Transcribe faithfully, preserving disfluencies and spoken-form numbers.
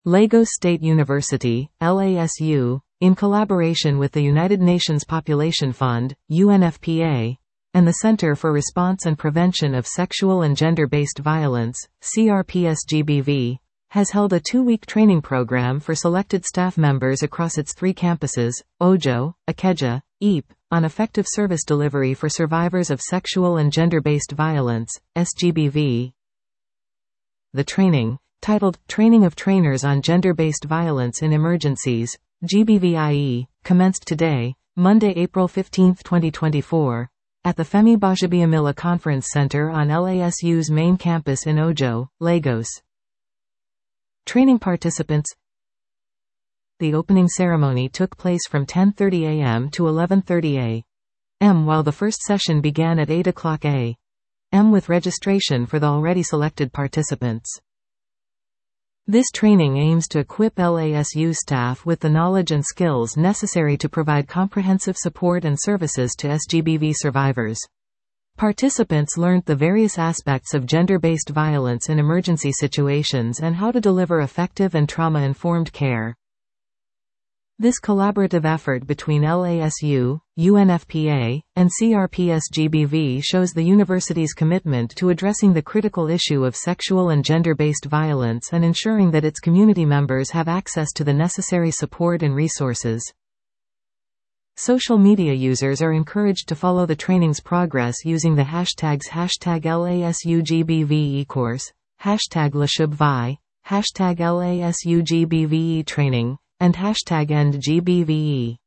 Lagos State University, L A S U, in collaboration with the United Nations Population Fund, U N F P A, and the Center for Response and Prevention of Sexual and Gender-Based Violence, C R P S G B V, has held a two-week training program for selected staff members across its three campuses, Ojo, Ikeja, I P, on effective service delivery for survivors of sexual and gender-based violence, S G B V. The training, titled Training of Trainers on Gender-Based Violence in Emergencies, G B V I E, commenced today, Monday, April fifteenth, twenty twenty-four, at the Femi Gbajabiamila Conference Center on L A S U's main campus in Ojo, Lagos. Training participants. The opening ceremony took place from ten thirty a m to eleven thirty a m while the first session began at eight o'clock a m with registration for the already selected participants. This training aims to equip L A S U staff with the knowledge and skills necessary to provide comprehensive support and services to S G B V survivors. Participants learned the various aspects of gender-based violence in emergency situations and how to deliver effective and trauma-informed care. This collaborative effort between L A S U, U N F P A, and C R P S G B V shows the university's commitment to addressing the critical issue of sexual and gender-based violence and ensuring that its community members have access to the necessary support and resources. Social media users are encouraged to follow the training's progress using the hashtags hashtag L A S U G B V E course, hashtag LaShubVi, hashtag L A S U G B V E training, and hashtag End G B V E.